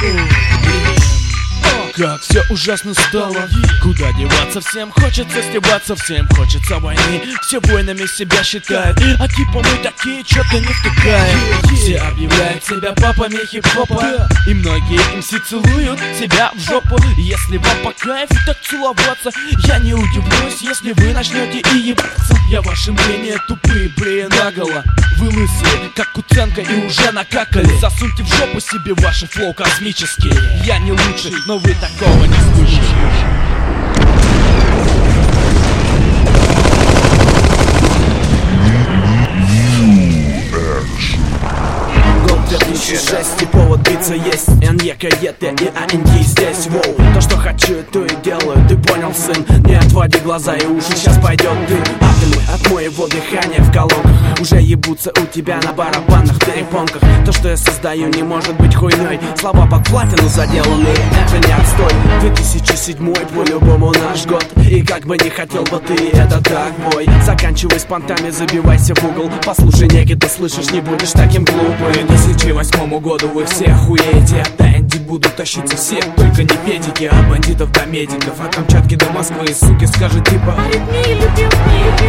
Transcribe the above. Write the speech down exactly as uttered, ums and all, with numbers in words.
Как все ужасно стало, куда деваться? Всем хочется стебаться, всем хочется войны. Все воинами себя считают, а типа мы такие, чё-то не втыкаем. Все объявляют себя папами хип-хопа, и многие эмси целуют себя в жопу. Если вам по кайфу так целоваться, я не удивлюсь, если вы начнете и ебаться. Я ваше мнение тупые, брея наголо. Вы лысые, как Куценко, и уже накакали. Засуньте в жопу себе ваши флоу космические. Я не лучше, но вы такого не слышите. две тысячи шесть, и повод биться есть. эн е ка е тэ и а эн ди здесь, воу. То, что хочу, то и делаю, ты понял, сын? Не отводи глаза и уши, сейчас пойдет дым. Атомы от моего дыхания в колонках уже ебутся у тебя на барабанных перепонках. То, что я создаю, не может быть хуйней. Слова под платину заделанные, это не отстой. две тысячи седьмой, по-любому наш год. И как бы не хотел бы ты, это так, бой. Заканчивай с понтами, забивайся в угол. Послушай, неги, ты слышишь, не будешь таким глупым. К две тысячи восьмому году вы все охуеете. От Энди будут тащиться все, только не педики, а бандитов до медиков. От Камчатки до Москвы, суки, скажут типа: аритмии любимые.